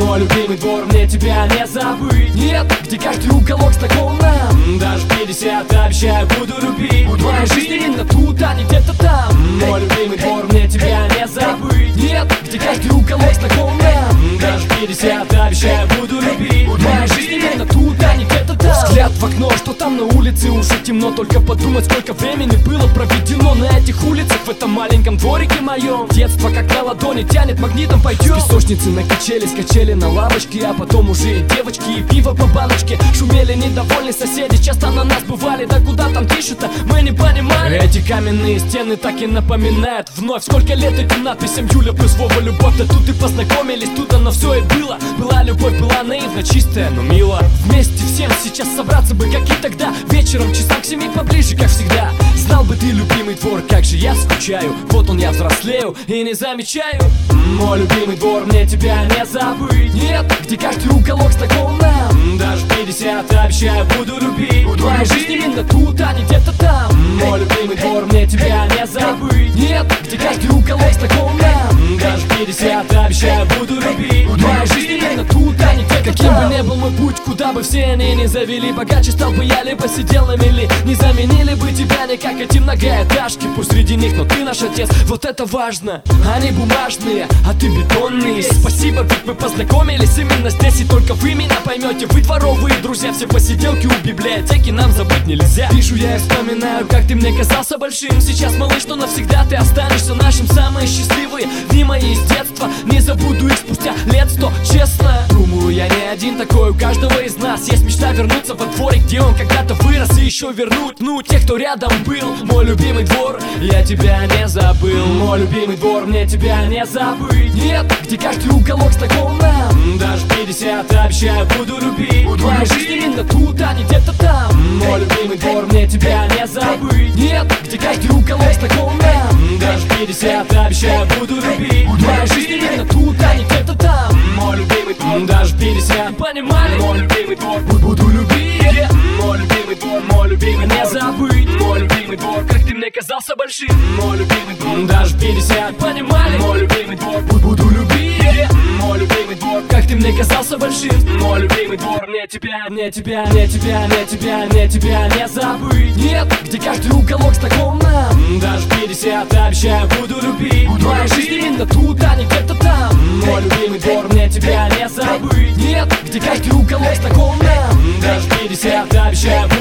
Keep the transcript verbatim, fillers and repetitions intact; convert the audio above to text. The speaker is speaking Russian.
Мой любимый двор, мне тебя не забыть. Нет, где каждый уголок знаком нам. Даже пятьдесят, обещаю, буду любить. Моя жизнь именно тут, а не где-то там. Мой любимый двор, мне тебя не забыть. Нет, где каждый уголок знаком нам. Даже пятьдесят, обещаю, буду любить. Моя жизнь именно тут, а не где-то там. Взгляд в окно, что там на улице уже темно. Только подумать, сколько времени было проведено на этих улицах, в этом маленьком дворике моем. Детство как на ладони тянет, магнитом пойдем. С песочницы на качели, скачели на лавочке, а потом уже и девочки, и пиво по баночке. Шумели недовольные соседи, часто на нас бывали. Да куда там тише-то, мы не понимали. Эти каменные стены так и напоминают вновь, сколько лет этим надписям Юля плюс Вова любовь. Да тут и познакомились, тут оно все и было. Была любовь, была наивно чистая, но мило. Вместе всем сейчас собраться бы, как и тогда. Вечером часам к семи поближе, как всегда. Знал бы ты, любимый двор, как же я скучаю. Вот он, я взрослею и не замечаю. Мой любимый двор, мне тебя не забыть. Нет, где каждый уголок знаком нам. Даже пятьдесят, обещаю, буду любить. Твоя жизнь именно тут, а не где-то там. Мой любимый двор, мне тебя не забыть. Нет, где каждый уголок знаком нам. Даже пятьдесят, обещаю, буду любить. Твоя жизнь именно тут, а не где-то там. Каким бы ни был мой путь, куда бы все они не завели, богаче стал бы я, либо сидел на мели. Не заменили бы тебя не как эти многоэтажки. Пусть среди них, но ты наш отец, вот это важно. Они бумажные, а ты бетонный. Спасибо, ведь мы познакомились именно здесь. И только вы меня поймете, вы дворовые друзья. Все посиделки у библиотеки нам забыть нельзя. Вижу я и вспоминаю, как ты мне казался большим. Сейчас, малыш, но навсегда ты останешься нашим. Самые счастливые дни мои из детства, не забуду их спустя лет сто, честно. Думаю, я не один такой, у каждого из нас есть мечта вернуться во дворик, где он когда-то вырос, и еще вернуть, ну, тех, кто рядом был. Мой любимый двор, я тебя не забыл. Мой любимый двор, мне тебя не забыть. Нет, где каждый уголок знаком нам. Даже пятьдесят, обещаю, буду любить. Твоя жизнь именно тут, а не где-то там. Мой любимый двор, мне тебя не забыть. Нет, где каждый уголок знаком нам. Даже пятьдесят, обещаю, буду любить. Твоя жизнь именно тут, а не где-то там. Мой любимый двор, даже пятьдесят, понимали? Мой любимый двор, буду любить. Мой любимый двор, мой любимый, не забыть. Мой любимый двор, как ты мне казался большим. Мой любимый двор, даже пятьдесят, понимали? Мой любимый двор, буду любить. Мой любимый двор, как ты мне казался большим. Мой любимый двор, мне тебя, мне тебя, мне тебя, мне тебя, мне тебя не забыть. Нет, где каждый уголок знаком нам. Даже пятьдесят, обещаю, буду любить. Твоя жизнь именно тут, а не где-то там. Мой любимый двор, мне тебя не забыть. Нет, где каждый уголок знаком нам. Даже пятьдесят, обещаю,